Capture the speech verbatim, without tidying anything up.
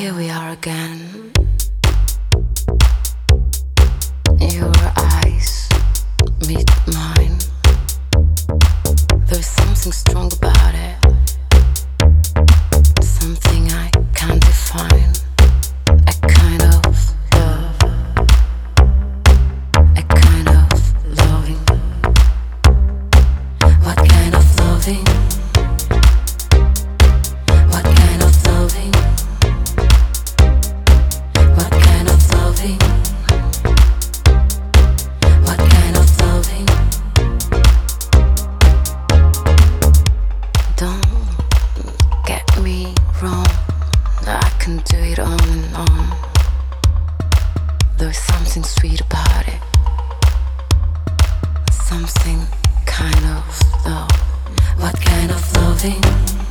Here we are again. Your eyes meet mine. There's something strong about it, something I can't define. A kind of love, a kind of loving. What kind of loving? What kind of loving? What kind of loving? What kind of loving? Don't get me wrong, I can do it on and on. There's something sweet about it, something kind of love. What kind of loving?